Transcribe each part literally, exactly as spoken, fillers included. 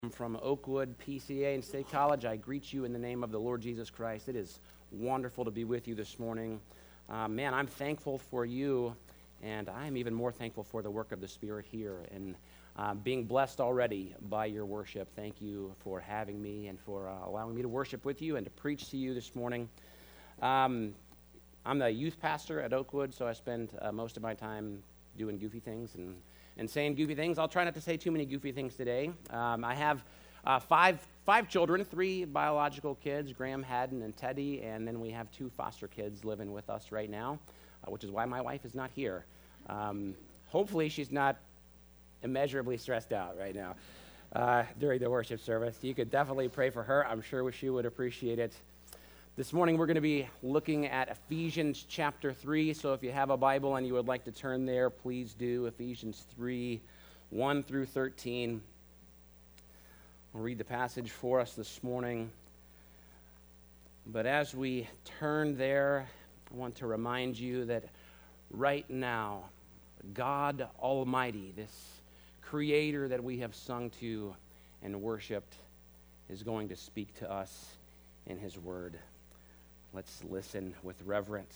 From Oakwood P C A and State College, I greet you in the name of the Lord Jesus Christ. It is wonderful to be with you this morning. Uh, man, I'm thankful for you, and I'm even more thankful for the work of the Spirit here and uh, being blessed already by your worship. Thank you for having me and for uh, allowing me to worship with you and to preach to you this morning. Um, I'm the youth pastor at Oakwood, so I spend uh, most of my time doing goofy things and and saying goofy things. I'll try not to say too many goofy things today. Um, I have uh, five five children, three biological kids, Graham, Haddon, and Teddy, and then we have two foster kids living with us right now, uh, which is why my wife is not here. Um, hopefully she's not immeasurably stressed out right now uh, during the worship service. You could definitely pray for her. I'm sure she would appreciate it. This morning we're going to be looking at Ephesians chapter three, so if you have a Bible and you would like to turn there, please do. Ephesians three, one through thirteen. I'll read the passage for us this morning. But as we turn there, I want to remind you that right now, God Almighty, this Creator that we have sung to and worshiped, is going to speak to us in His Word. Let's listen with reverence.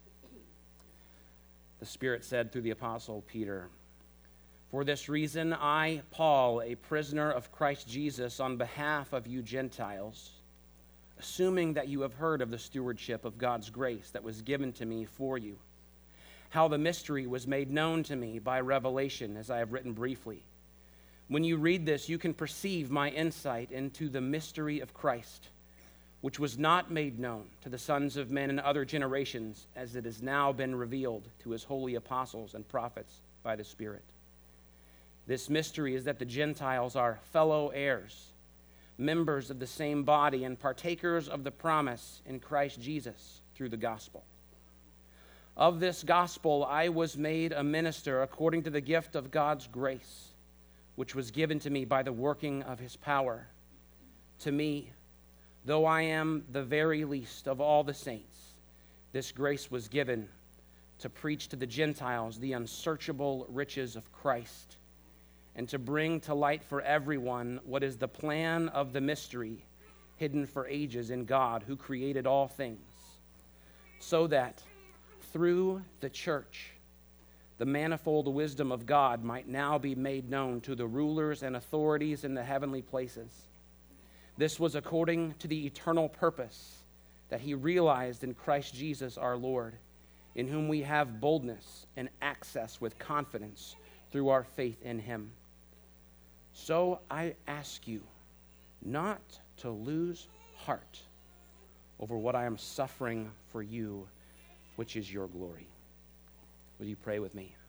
The Spirit said through the Apostle Peter, "For this reason I, Paul, a prisoner of Christ Jesus, on behalf of you Gentiles, assuming that you have heard of the stewardship of God's grace that was given to me for you, how the mystery was made known to me by revelation, as I have written briefly. When you read this, you can perceive my insight into the mystery of Christ, which was not made known to the sons of men in other generations, as it has now been revealed to his holy apostles and prophets by the Spirit. This mystery is that the Gentiles are fellow heirs, members of the same body, and partakers of the promise in Christ Jesus through the gospel. Of this gospel I was made a minister according to the gift of God's grace, which was given to me by the working of his power. To me, though I am the very least of all the saints, this grace was given to preach to the Gentiles the unsearchable riches of Christ, and to bring to light for everyone what is the plan of the mystery hidden for ages in God, who created all things, so that through the church the manifold wisdom of God might now be made known to the rulers and authorities in the heavenly places. This was according to the eternal purpose that he realized in Christ Jesus our Lord, in whom we have boldness and access with confidence through our faith in him. So I ask you not to lose heart over what I am suffering for you, which is your glory." Will you pray with me?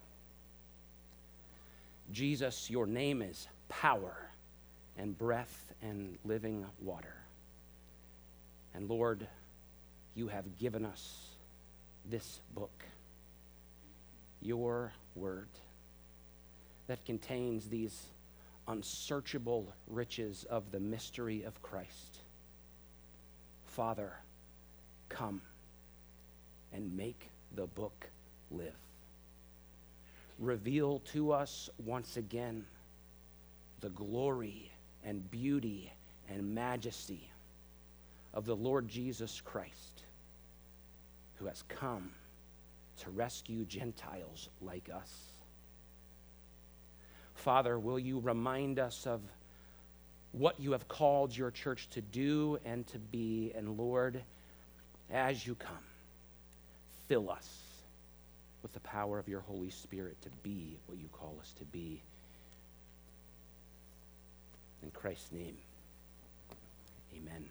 Jesus, your name is power and breath and living water. And Lord, you have given us this book, your word, that contains these unsearchable riches of the mystery of Christ. Father, come and make the book live. Reveal to us once again the glory and beauty and majesty of the Lord Jesus Christ, who has come to rescue Gentiles like us. Father, will you remind us of what you have called your church to do and to be, and Lord, as you come, fill us with the power of your Holy Spirit to be what you call us to be. In Christ's name, amen.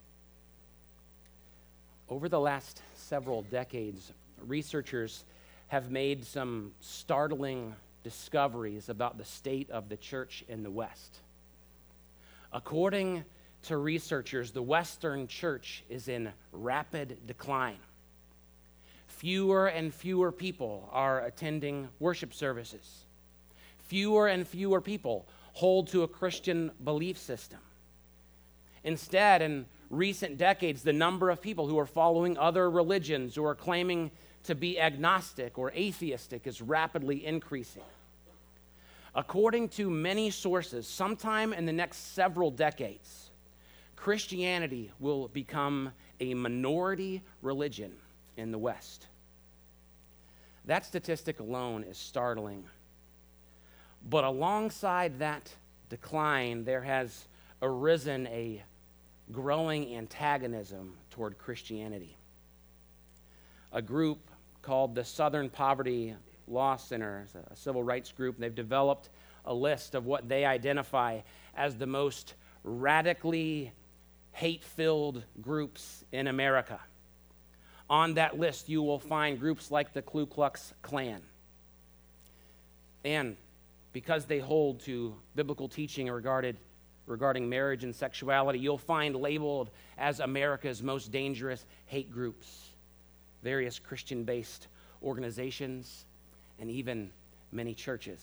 Over the last several decades, researchers have made some startling discoveries about the state of the church in the West. According to researchers, the Western church is in rapid decline. Fewer and fewer people are attending worship services. Fewer and fewer people hold to a Christian belief system. Instead, in recent decades, the number of people who are following other religions or are claiming to be agnostic or atheistic is rapidly increasing. According to many sources, sometime in the next several decades, Christianity will become a minority religion in the West. That statistic alone is startling. But alongside that decline, there has arisen a growing antagonism toward Christianity. A group called the Southern Poverty Law Center, a civil rights group, they've developed a list of what they identify as the most radically hate-filled groups in America. On that list, you will find groups like the Ku Klux Klan. And because they hold to biblical teaching regarded, regarding marriage and sexuality, you'll find labeled as America's most dangerous hate groups, various Christian-based organizations, and even many churches.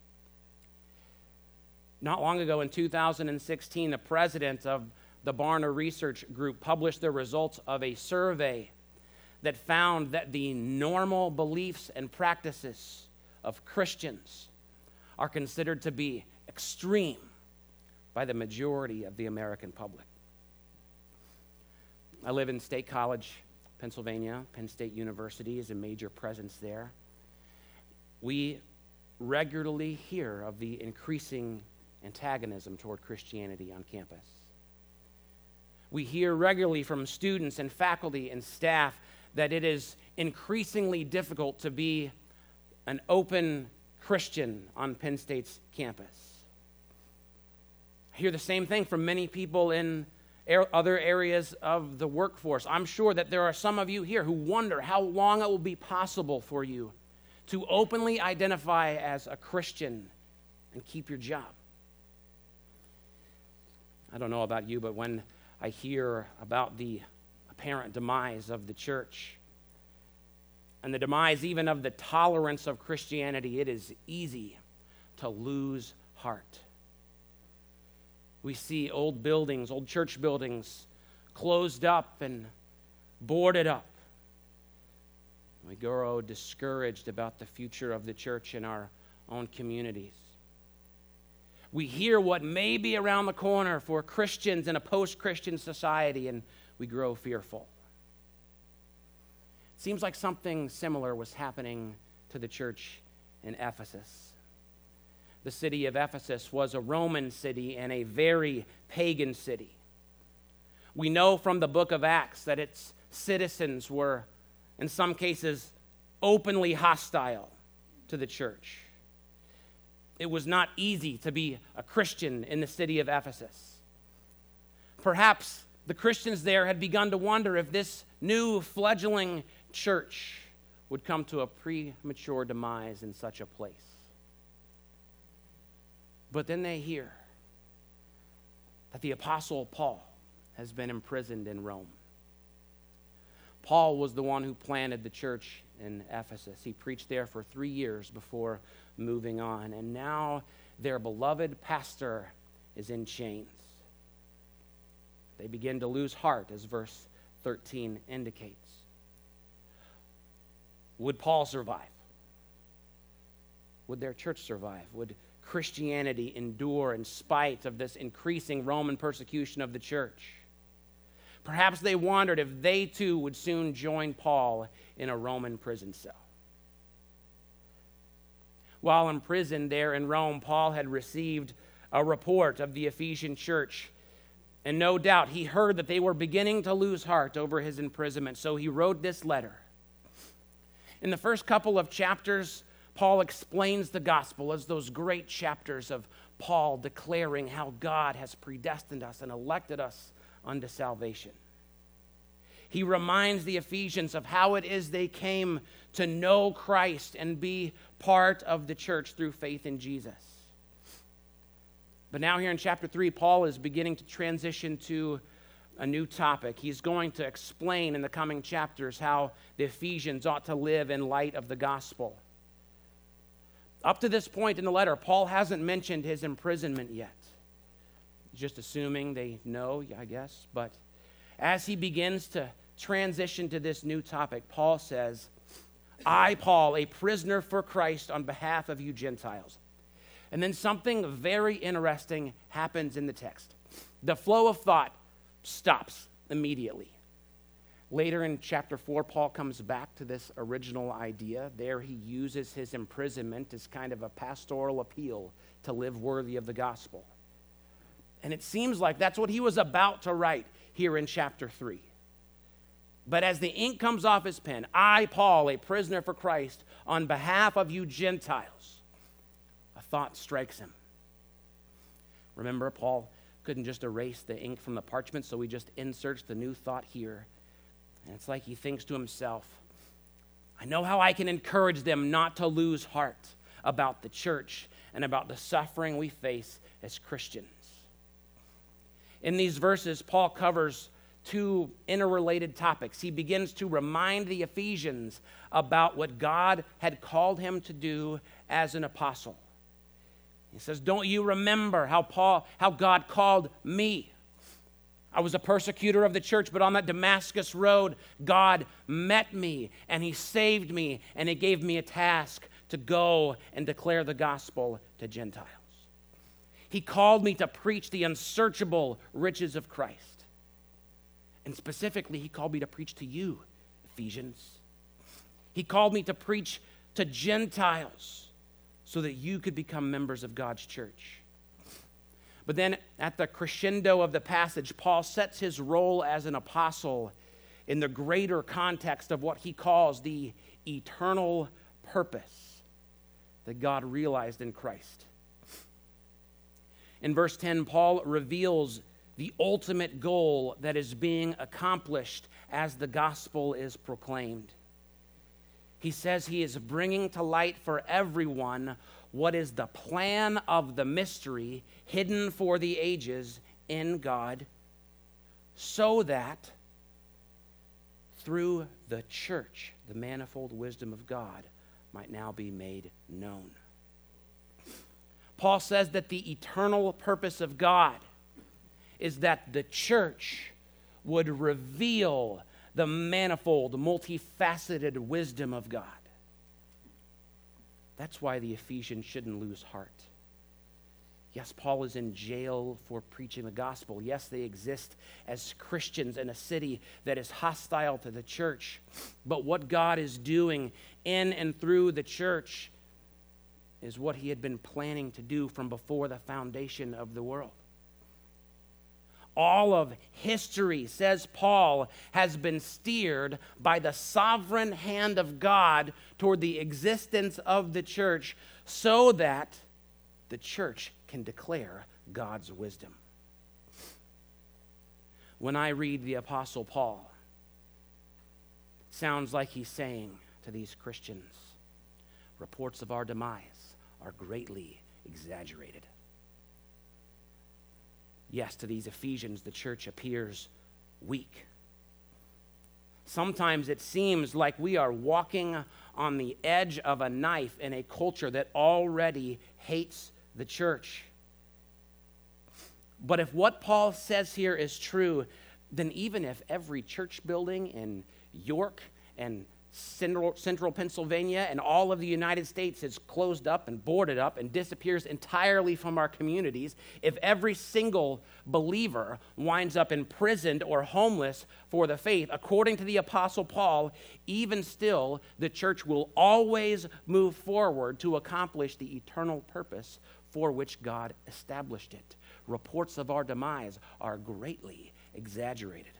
Not long ago, in two thousand sixteen, the president of the Barna Research Group published the results of a survey that found that the normal beliefs and practices of Christians are considered to be extreme by the majority of the American public. I live in State College, Pennsylvania. Penn State University is a major presence there. We regularly hear of the increasing antagonism toward Christianity on campus. We hear regularly from students and faculty and staff that it is increasingly difficult to be an open Christian on Penn State's campus. I hear the same thing from many people in other areas of the workforce. I'm sure that there are some of you here who wonder how long it will be possible for you to openly identify as a Christian and keep your job. I don't know about you, but when I hear about the apparent demise of the church and the demise even of the tolerance of Christianity, it is easy to lose heart. We see old buildings, old church buildings, closed up and boarded up. We grow discouraged about the future of the church in our own communities. We hear what may be around the corner for Christians in a post-Christian society, and we grow fearful. It seems like something similar was happening to the church in Ephesus. The city of Ephesus was a Roman city and a very pagan city. We know from the book of Acts that its citizens were, in some cases, openly hostile to the church. It was not easy to be a Christian in the city of Ephesus. Perhaps the Christians there had begun to wonder if this new fledgling church would come to a premature demise in such a place. But then they hear that the Apostle Paul has been imprisoned in Rome. Paul was the one who planted the church in Ephesus. He preached there for three years before moving on. And now their beloved pastor is in chains. They begin to lose heart, as verse thirteen indicates. Would Paul survive? Would their church survive? Would Christianity endure in spite of this increasing Roman persecution of the church? Perhaps they wondered if they too would soon join Paul in a Roman prison cell. While imprisoned there in Rome, Paul had received a report of the Ephesian church, and no doubt he heard that they were beginning to lose heart over his imprisonment, so he wrote this letter. In the first couple of chapters, Paul explains the gospel as those great chapters of Paul declaring how God has predestined us and elected us unto salvation. He reminds the Ephesians of how it is they came to know Christ and be part of the church through faith in Jesus. But now here in chapter three, Paul is beginning to transition to a new topic. He's going to explain in the coming chapters how the Ephesians ought to live in light of the gospel. Up to this point in the letter, Paul hasn't mentioned his imprisonment yet. Just assuming they know, I guess. But as he begins to transition to this new topic, Paul says, I, Paul, a prisoner for Christ on behalf of you Gentiles. And then something very interesting happens in the text. The flow of thought stops immediately. Later in chapter four, Paul comes back to this original idea. There he uses his imprisonment as kind of a pastoral appeal to live worthy of the gospel. And it seems like that's what he was about to write here in chapter three. But as the ink comes off his pen, I, Paul, a prisoner for Christ, on behalf of you Gentiles, a thought strikes him. Remember, Paul couldn't just erase the ink from the parchment, so he just inserts the new thought here. And it's like he thinks to himself, I know how I can encourage them not to lose heart about the church and about the suffering we face as Christians. In these verses, Paul covers two interrelated topics. He begins to remind the Ephesians about what God had called him to do as an apostle. He says, don't you remember how Paul, how God called me? I was a persecutor of the church, but on that Damascus road, God met me, and he saved me, and he gave me a task to go and declare the gospel to Gentiles. He called me to preach the unsearchable riches of Christ. And specifically, he called me to preach to you, Ephesians. He called me to preach to Gentiles so that you could become members of God's church. But then at the crescendo of the passage, Paul sets his role as an apostle in the greater context of what he calls the eternal purpose that God realized in Christ. In verse ten, Paul reveals the ultimate goal that is being accomplished as the gospel is proclaimed. He says he is bringing to light for everyone what is the plan of the mystery hidden for the ages in God, so that through the church, the manifold wisdom of God might now be made known. Paul says that the eternal purpose of God is that the church would reveal the manifold, multifaceted wisdom of God. That's why the Ephesians shouldn't lose heart. Yes, Paul is in jail for preaching the gospel. Yes, they exist as Christians in a city that is hostile to the church. But what God is doing in and through the church is what he had been planning to do from before the foundation of the world. All of history, says Paul, has been steered by the sovereign hand of God toward the existence of the church so that the church can declare God's wisdom. When I read the Apostle Paul, it sounds like he's saying to these Christians, reports of our demise are greatly exaggerated. Yes, to these Ephesians, the church appears weak. Sometimes it seems like we are walking on the edge of a knife in a culture that already hates the church. But if what Paul says here is true, then even if every church building in York and Central, Central Pennsylvania and all of the United States is closed up and boarded up and disappears entirely from our communities, if every single believer winds up imprisoned or homeless for the faith, according to the Apostle Paul, even still, the church will always move forward to accomplish the eternal purpose for which God established it. Reports of our demise are greatly exaggerated.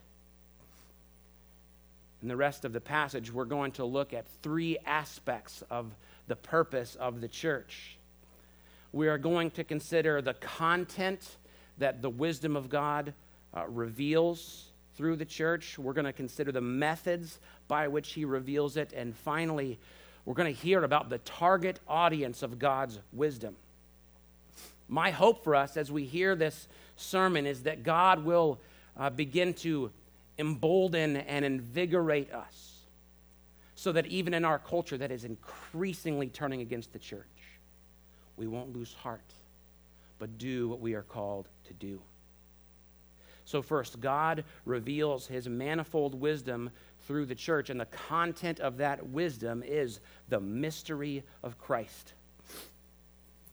In the rest of the passage, we're going to look at three aspects of the purpose of the church. We are going to consider the content that the wisdom of God uh, reveals through the church. We're going to consider the methods by which he reveals it. And finally, we're going to hear about the target audience of God's wisdom. My hope for us as we hear this sermon is that God will uh, begin to embolden and invigorate us so that even in our culture that is increasingly turning against the church, we won't lose heart, but do what we are called to do. So first, God reveals his manifold wisdom through the church, and the content of that wisdom is the mystery of Christ.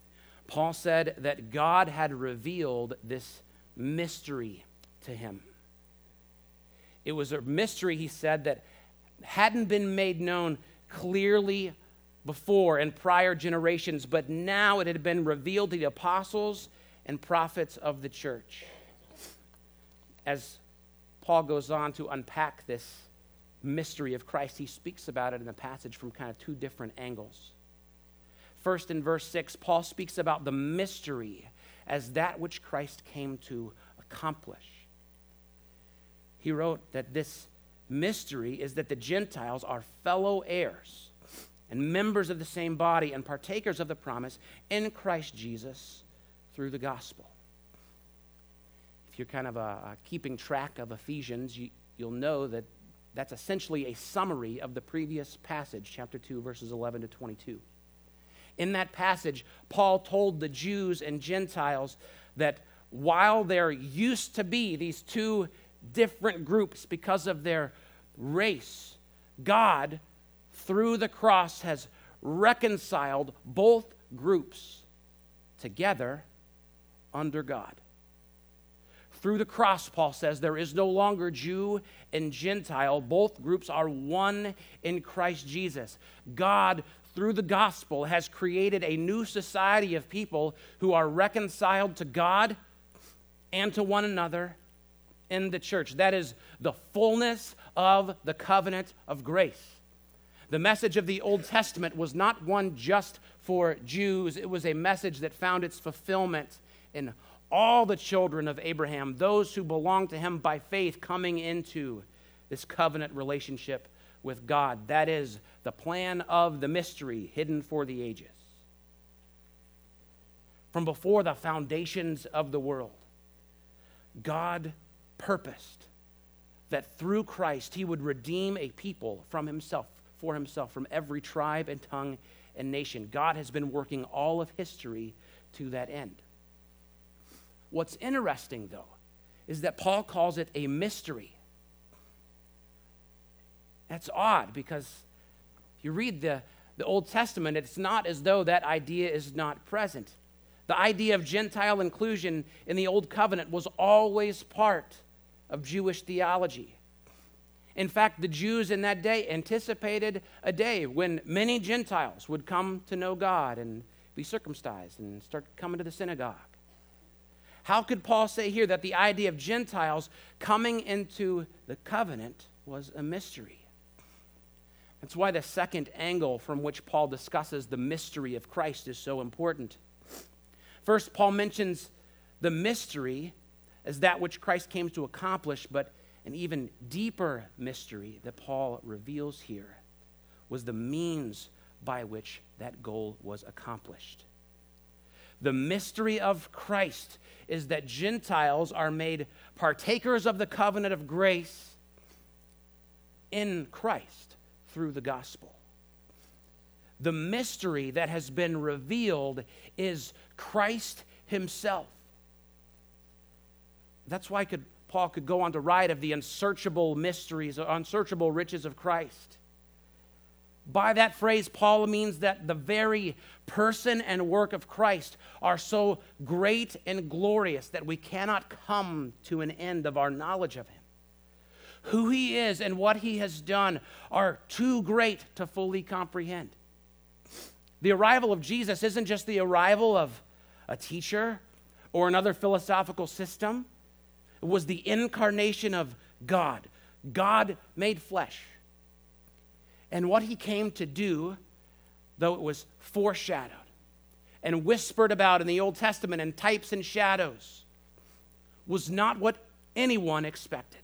Paul said that God had revealed this mystery to him. It was a mystery, he said, that hadn't been made known clearly before in prior generations, but now it had been revealed to the apostles and prophets of the church. As Paul goes on to unpack this mystery of Christ, he speaks about it in the passage from kind of two different angles. First, in verse six, Paul speaks about the mystery as that which Christ came to accomplish. He wrote that this mystery is that the Gentiles are fellow heirs and members of the same body and partakers of the promise in Christ Jesus through the gospel. If you're kind of uh, uh, keeping track of Ephesians, you, you'll know that that's essentially a summary of the previous passage, chapter two, verses eleven to twenty-two. In that passage, Paul told the Jews and Gentiles that while there used to be these two different groups because of their race, God, through the cross, has reconciled both groups together under God. Through the cross, Paul says, there is no longer Jew and Gentile. Both groups are one in Christ Jesus. God, through the gospel, has created a new society of people who are reconciled to God and to one another in the church. That is the fullness of the covenant of grace. The message of the Old Testament was not one just for Jews. It was a message that found its fulfillment in all the children of Abraham, those who belong to him by faith, coming into this covenant relationship with God. That is the plan of the mystery hidden for the ages. From before the foundations of the world, God purposed that through Christ he would redeem a people from himself, for himself, from every tribe and tongue and nation. God has been working all of history to that end. What's interesting, though, is that Paul calls it a mystery. That's odd because if you read the, the Old Testament, it's not as though that idea is not present. The idea of Gentile inclusion in the Old Covenant was always part of Jewish theology. In fact, the Jews in that day anticipated a day when many Gentiles would come to know God and be circumcised and start coming to the synagogue. How could Paul say here that the idea of Gentiles coming into the covenant was a mystery? That's why the second angle from which Paul discusses the mystery of Christ is so important. First, Paul mentions the mystery as that which Christ came to accomplish, but an even deeper mystery that Paul reveals here was the means by which that goal was accomplished. The mystery of Christ is that Gentiles are made partakers of the covenant of grace in Christ through the gospel. The mystery that has been revealed is Christ himself. That's why could, Paul could go on to write of the unsearchable mysteries, unsearchable riches of Christ. By that phrase, Paul means that the very person and work of Christ are so great and glorious that we cannot come to an end of our knowledge of him. Who he is and what he has done are too great to fully comprehend. The arrival of Jesus isn't just the arrival of a teacher or another philosophical system. It was the incarnation of God. God made flesh. And what he came to do, though it was foreshadowed and whispered about in the Old Testament in types and shadows, was not what anyone expected.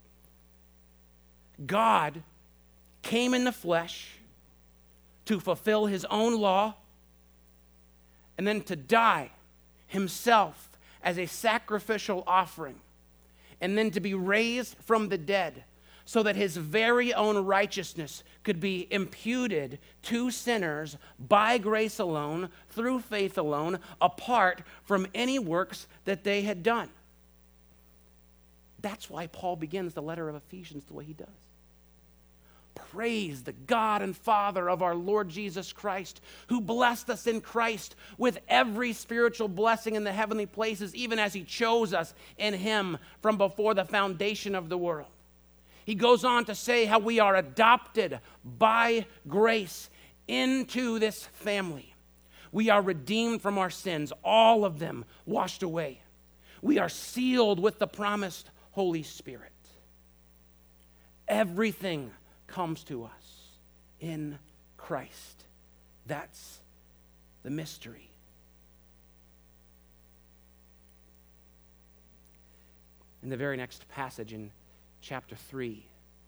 God came in the flesh to fulfill his own law and then to die himself as a sacrificial offering and then to be raised from the dead so that his very own righteousness could be imputed to sinners by grace alone, through faith alone, apart from any works that they had done. That's why Paul begins the letter of Ephesians the way he does. praise the God and Father of our Lord Jesus Christ, who blessed us in Christ with every spiritual blessing in the heavenly places, even as he chose us in him from before the foundation of the world. He goes on to say how we are adopted by grace into this family. We are redeemed from our sins, all of them washed away. We are sealed with the promised Holy Spirit. Everything comes to us in Christ. That's the mystery. In the very next passage in chapter three,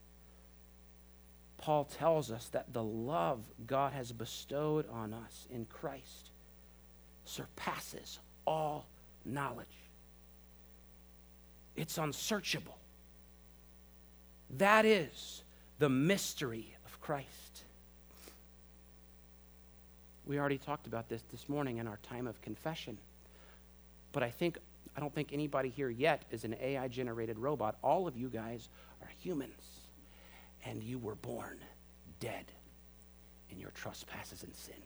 Paul tells us that the love God has bestowed on us in Christ surpasses all knowledge. It's unsearchable. That is the mystery of Christ. We already talked about this this morning in our time of confession. But I think I don't think anybody here yet is an A I-generated robot. All of you guys are humans. And you were born dead in your trespasses and sins.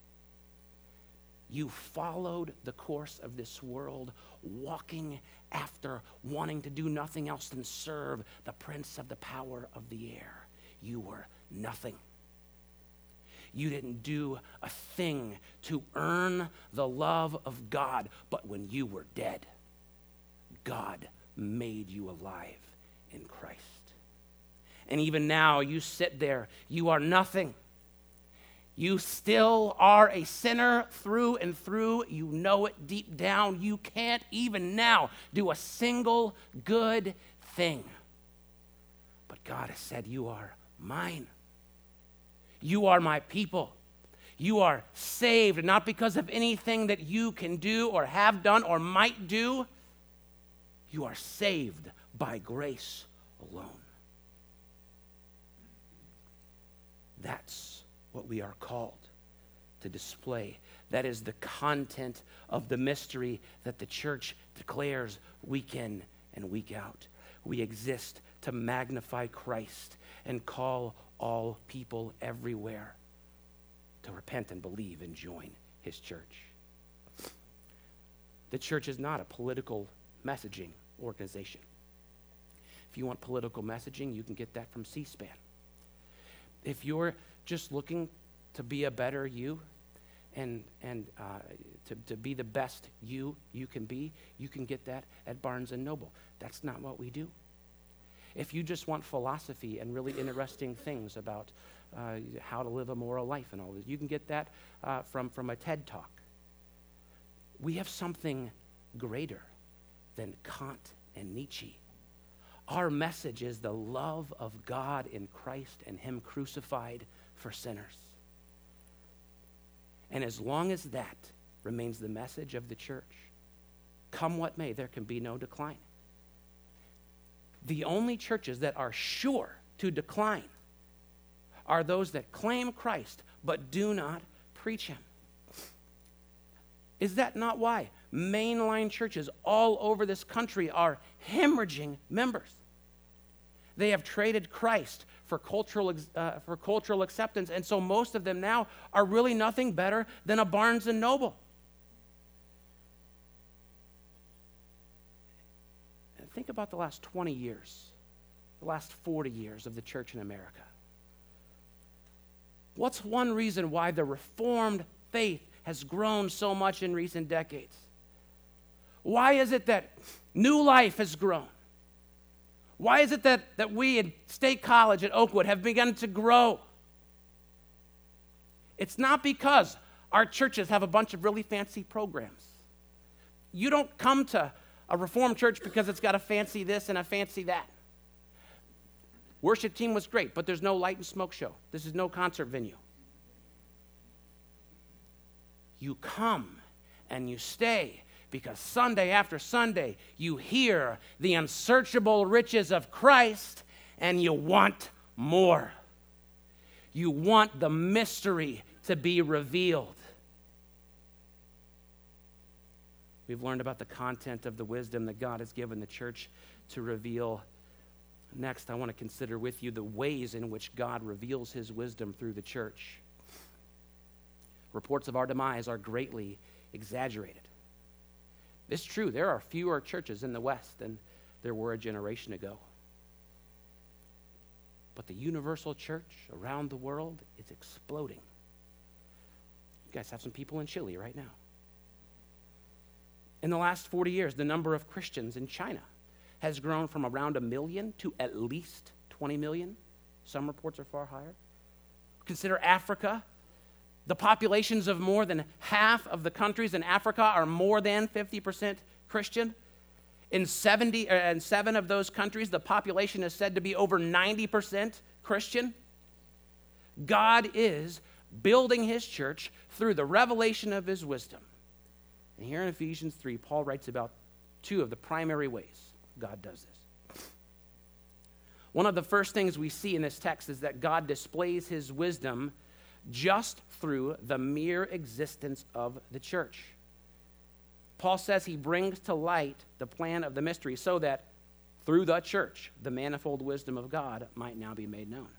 You followed the course of this world, walking after, wanting to do nothing else than serve the prince of the power of the air. You were nothing. You didn't do a thing to earn the love of God, but when you were dead, God made you alive in Christ. And even now, you sit there, you are nothing. You still are a sinner through and through. You know it deep down. You can't even now do a single good thing. But God has said, you are mine. You are my people. You are saved, not because of anything that you can do or have done or might do. You are saved by grace alone. That's what we are called to display. That is the content of the mystery that the church declares week in and week out. We exist to magnify Christ and call all people everywhere to repent and believe and join his church. The church is not a political messaging organization. If you want political messaging, you can get that from C-SPAN. If you're just looking to be a better you and and uh, to, to be the best you you can be, you can get that at Barnes and Noble. That's not what we do. If you just want philosophy and really interesting things about uh, how to live a moral life and all this, you can get that uh, from, from a TED Talk. We have something greater than Kant and Nietzsche. Our message is the love of God in Christ and him crucified for sinners. And as long as that remains the message of the church, come what may, there can be no decline. The only churches that are sure to decline are those that claim Christ but do not preach him. Is that not why mainline churches all over this country are hemorrhaging members? They have traded Christ for cultural uh, for cultural acceptance, and so most of them now are really nothing better than a Barnes and Noble. And think about the last twenty years, the last forty years of the church in America. What's one reason why the Reformed faith has grown so much in recent decades? Why is it that New Life has grown? Why is it that, that we at State College at Oakwood have begun to grow? It's not because our churches have a bunch of really fancy programs. You don't come to a Reformed church because it's got a fancy this and a fancy that. Worship team was great, but there's no light and smoke show. This is no concert venue. You come and you stay because Sunday after Sunday, you hear the unsearchable riches of Christ and you want more. You want the mystery to be revealed. We've learned about the content of the wisdom that God has given the church to reveal Next, I want to consider with you the ways in which God reveals his wisdom through the church. Reports of our demise are greatly exaggerated. It's true, there are fewer churches in the West than there were a generation ago. But the universal church around the world is exploding. You guys have some people in Chile right now. In the last forty years, the number of Christians in China has grown from around a million to at least twenty million. Some reports are far higher. Consider Africa. The populations of more than half of the countries in Africa are more than fifty percent Christian. In seventy, uh, in seven of those countries, the population is said to be over ninety percent Christian. God is building his church through the revelation of his wisdom. And here in Ephesians three, Paul writes about two of the primary ways God does this. One of the first things we see in this text is that God displays his wisdom just through the mere existence of the church. Paul says he brings to light the plan of the mystery so that through the church, the manifold wisdom of God might now be made known.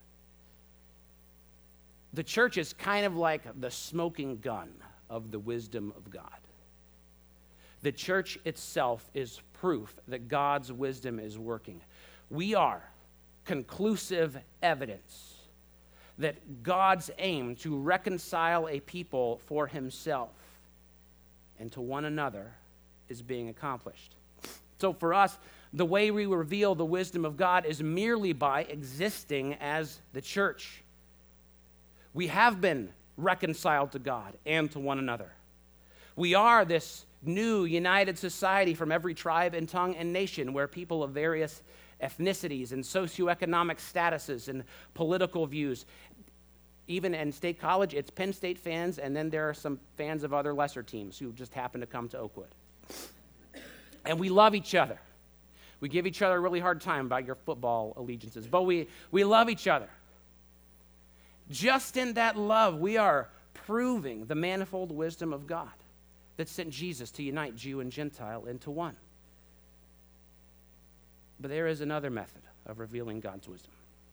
The church is kind of like the smoking gun of the wisdom of God. The church itself is proof that God's wisdom is working. We are conclusive evidence that God's aim to reconcile a people for himself and to one another is being accomplished. So for us, the way we reveal the wisdom of God is merely by existing as the church. We have been reconciled to God and to one another. We are this new united society from every tribe and tongue and nation where people of various ethnicities and socioeconomic statuses and political views. Even in State College, it's Penn State fans, and then there are some fans of other lesser teams who just happen to come to Oakwood. And we love each other. We give each other a really hard time about your football allegiances, but we, we love each other. Just in that love, we are proving the manifold wisdom of God that sent Jesus to unite Jew and Gentile into one. But there is another method of revealing God's wisdom.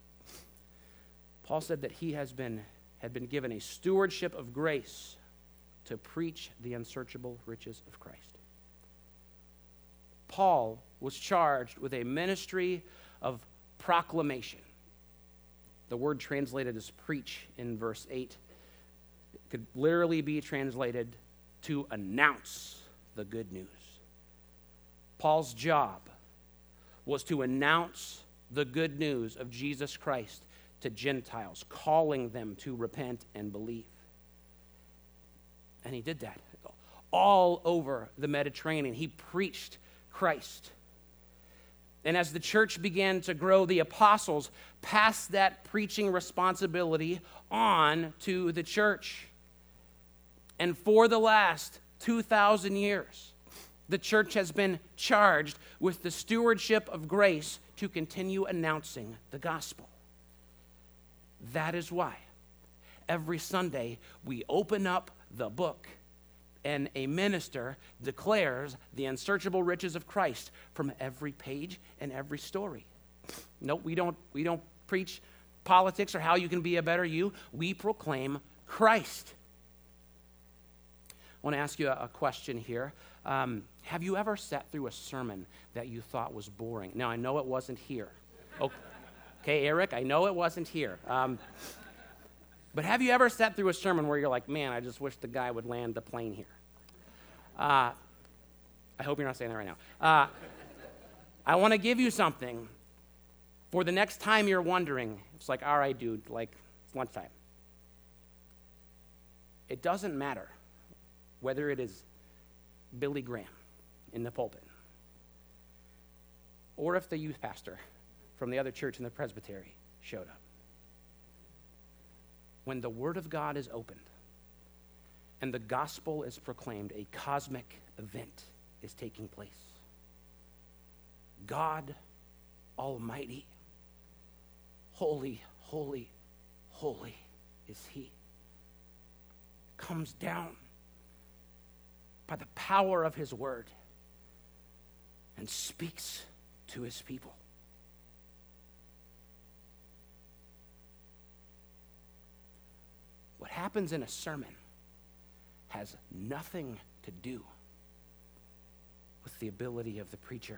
Paul said that he has been, had been given a stewardship of grace to preach the unsearchable riches of Christ. Paul was charged with a ministry of proclamation. The word translated as preach in verse eight could literally be translated to announce the good news. Paul's job was to announce the good news of Jesus Christ to Gentiles, calling them to repent and believe. And he did that all over the Mediterranean. He preached Christ. And as the church began to grow, the apostles passed that preaching responsibility on to the church. And for the last two thousand years, the church has been charged with the stewardship of grace to continue announcing the gospel. That is why every Sunday we open up the book and a minister declares the unsearchable riches of Christ from every page and every story. No, we don't, we don't preach politics or how you can be a better you. We proclaim Christ. I want to ask you a, a question here. Um, have you ever sat through a sermon that you thought was boring? Now, I know it wasn't here. Okay, okay Eric, I know it wasn't here. Um, but have you ever sat through a sermon where you're like, man, I just wish the guy would land the plane here? Uh, I hope you're not saying that right now. Uh, I want to give you something for the next time you're wondering. It's like, all right, dude, like, it's lunchtime. It doesn't matter whether it is Billy Graham in the pulpit or if the youth pastor from the other church in the presbytery showed up. When the word of God is opened and the gospel is proclaimed, a cosmic event is taking place. God Almighty, holy, holy, holy is He, comes down by the power of His word and speaks to His people. What happens in a sermon has nothing to do with the ability of the preacher.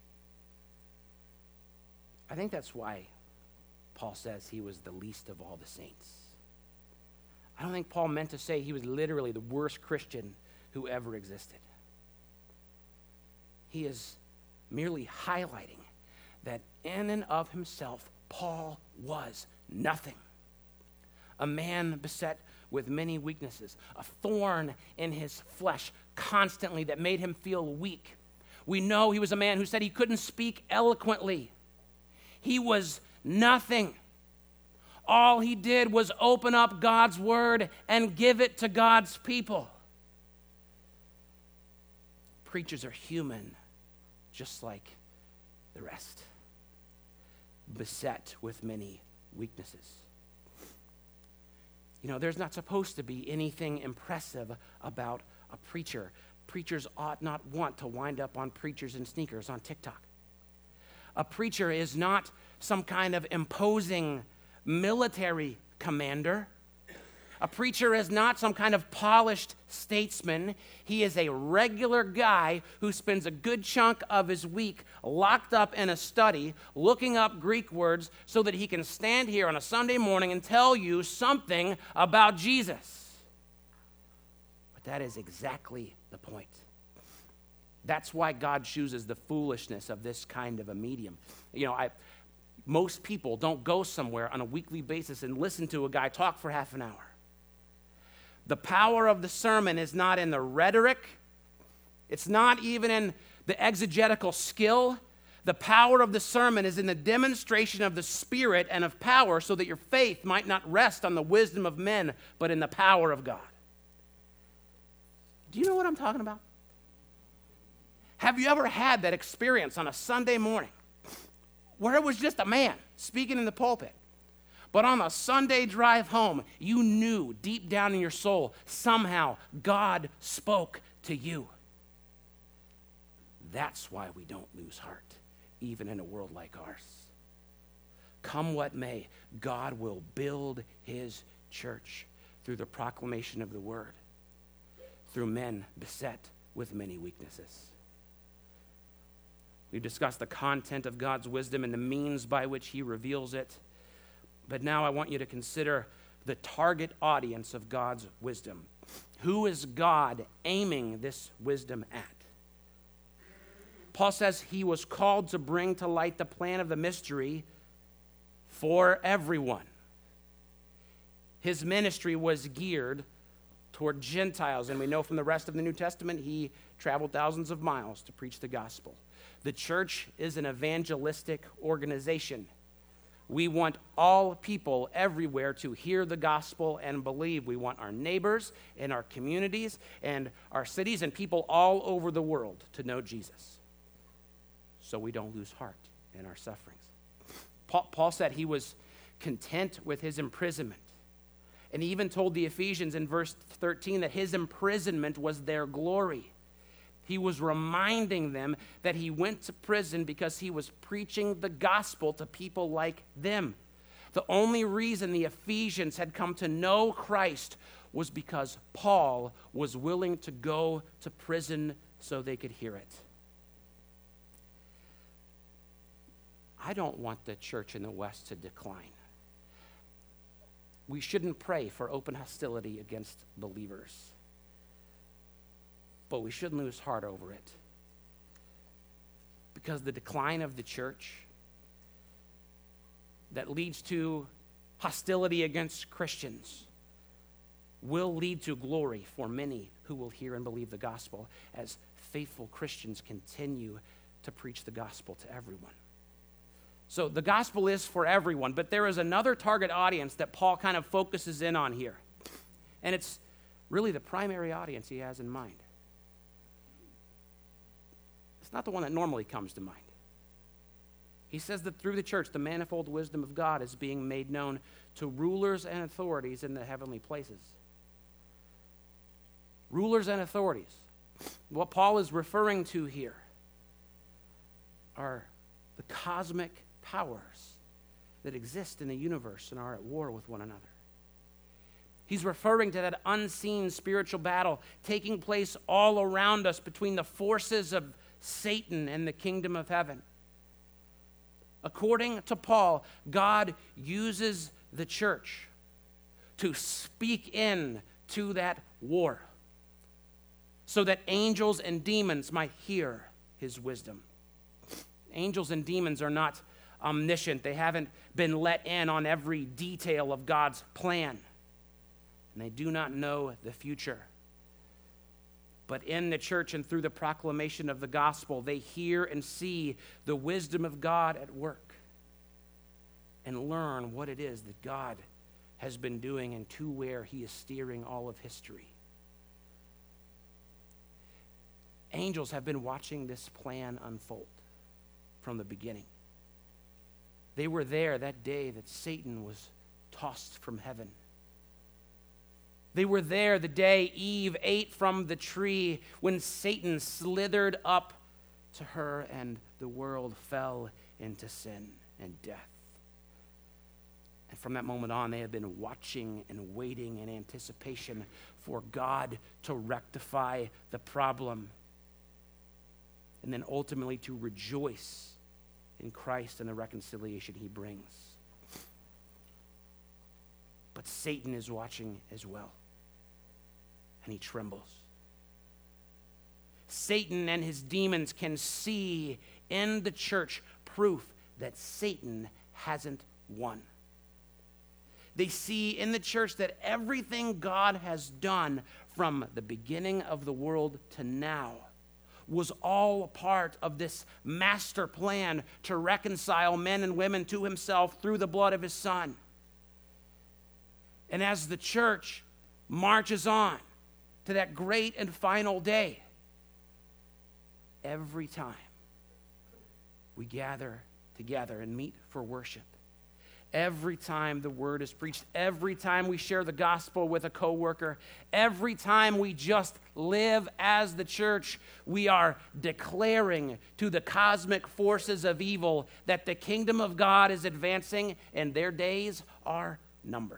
I think that's why Paul says he was the least of all the saints. I don't think Paul meant to say he was literally the worst Christian who ever existed. He is merely highlighting that in and of himself, Paul was nothing. A man beset with many weaknesses, a thorn in his flesh constantly that made him feel weak. We know he was a man who said he couldn't speak eloquently. He was nothing. All he did was open up God's word and give it to God's people. Preachers are human, just like the rest, beset with many weaknesses. You know, there's not supposed to be anything impressive about a preacher. Preachers ought not want to wind up on preachers in sneakers on TikTok. A preacher is not some kind of imposing military commander. A preacher is not some kind of polished statesman. He is a regular guy who spends a good chunk of his week locked up in a study, looking up Greek words so that he can stand here on a Sunday morning and tell you something about Jesus. But that is exactly the point. That's why God chooses the foolishness of this kind of a medium. You know, I, most people don't go somewhere on a weekly basis and listen to a guy talk for half an hour. The power of the sermon is not in the rhetoric. It's not even in the exegetical skill. The power of the sermon is in the demonstration of the Spirit and of power so that your faith might not rest on the wisdom of men, but in the power of God. Do you know what I'm talking about? Have you ever had that experience on a Sunday morning where it was just a man speaking in the pulpit? But on a Sunday drive home, you knew deep down in your soul, somehow God spoke to you. That's why we don't lose heart, even in a world like ours. Come what may, God will build his church through the proclamation of the word, through men beset with many weaknesses. We've discussed the content of God's wisdom and the means by which he reveals it. But now I want you to consider the target audience of God's wisdom. Who is God aiming this wisdom at? Paul says he was called to bring to light the plan of the mystery for everyone. His ministry was geared toward Gentiles, and we know from the rest of the New Testament he traveled thousands of miles to preach the gospel. The church is an evangelistic organization. We want all people everywhere to hear the gospel and believe. We want our neighbors and our communities and our cities and people all over the world to know Jesus, so we don't lose heart in our sufferings. Paul, Paul said he was content with his imprisonment, and he even told the Ephesians in verse thirteen that his imprisonment was their glory. He was reminding them that he went to prison because he was preaching the gospel to people like them. The only reason the Ephesians had come to know Christ was because Paul was willing to go to prison so they could hear it. I don't want the church in the West to decline. We shouldn't pray for open hostility against believers. But we shouldn't lose heart over it. Because the decline of the church that leads to hostility against Christians will lead to glory for many who will hear and believe the gospel as faithful Christians continue to preach the gospel to everyone. So the gospel is for everyone, but there is another target audience that Paul kind of focuses in on here. And it's really the primary audience he has in mind. It's not the one that normally comes to mind. He says that through the church, the manifold wisdom of God is being made known to rulers and authorities in the heavenly places. Rulers and authorities. What Paul is referring to here are the cosmic powers that exist in the universe and are at war with one another. He's referring to that unseen spiritual battle taking place all around us between the forces of Satan and the kingdom of heaven. According to Paul, God uses the church to speak in to that war so that angels and demons might hear his wisdom. Angels and demons are not omniscient. They haven't been let in on every detail of God's plan, and they do not know the future. But in the church and through the proclamation of the gospel, they hear and see the wisdom of God at work and learn what it is that God has been doing and to where he is steering all of history. Angels have been watching this plan unfold from the beginning. They were there that day that Satan was tossed from heaven. They were there the day Eve ate from the tree, when Satan slithered up to her and the world fell into sin and death. And from that moment on, they have been watching and waiting in anticipation for God to rectify the problem, and then ultimately to rejoice in Christ and the reconciliation he brings. But Satan is watching as well, and he trembles. Satan and his demons can see in the church proof that Satan hasn't won. They see in the church that everything God has done from the beginning of the world to now was all a part of this master plan to reconcile men and women to himself through the blood of his Son. And as the church marches on to that great and final day, every time we gather together and meet for worship, every time the word is preached, every time we share the gospel with a coworker, every time we just live as the church, we are declaring to the cosmic forces of evil that the kingdom of God is advancing and their days are numbered.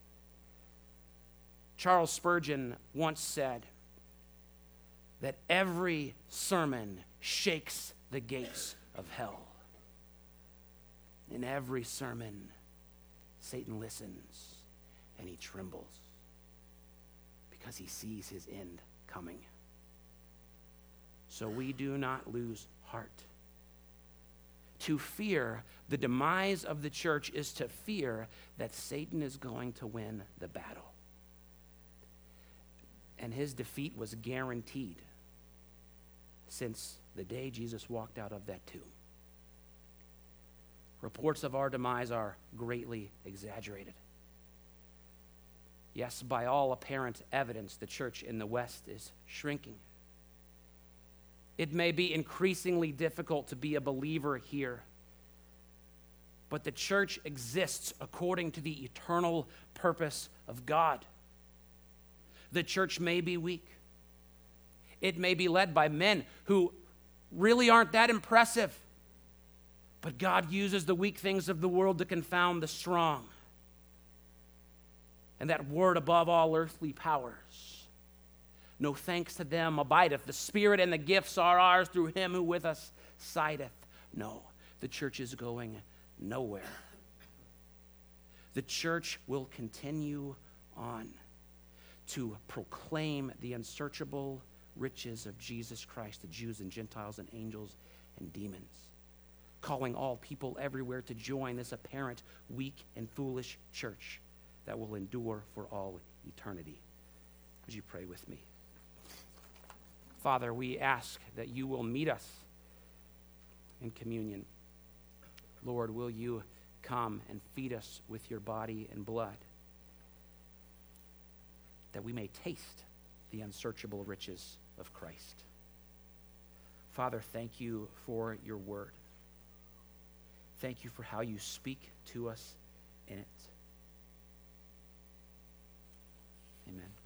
Charles Spurgeon once said that every sermon shakes the gates of hell. In every sermon, Satan listens and he trembles because he sees his end coming. So we do not lose heart. To fear the demise of the church is to fear that Satan is going to win the battle. And his defeat was guaranteed since the day Jesus walked out of that tomb. Reports of our demise are greatly exaggerated. Yes, by all apparent evidence, the church in the West is shrinking. It may be increasingly difficult to be a believer here, but the church exists according to the eternal purpose of God. The church may be weak. It may be led by men who really aren't that impressive. But God uses the weak things of the world to confound the strong. And that word above all earthly powers, no thanks to them abideth. The Spirit and the gifts are ours through him who with us sideth. No, the church is going nowhere. The church will continue on to proclaim the unsearchable riches of Jesus Christ to Jews and Gentiles and angels and demons, calling all people everywhere to join this apparent weak and foolish church that will endure for all eternity. Would you pray with me? Father, we ask that you will meet us in communion. Lord, will you come and feed us with your body and blood, that we may taste the unsearchable riches of Christ. Father, thank you for your word. Thank you for how you speak to us in it. Amen.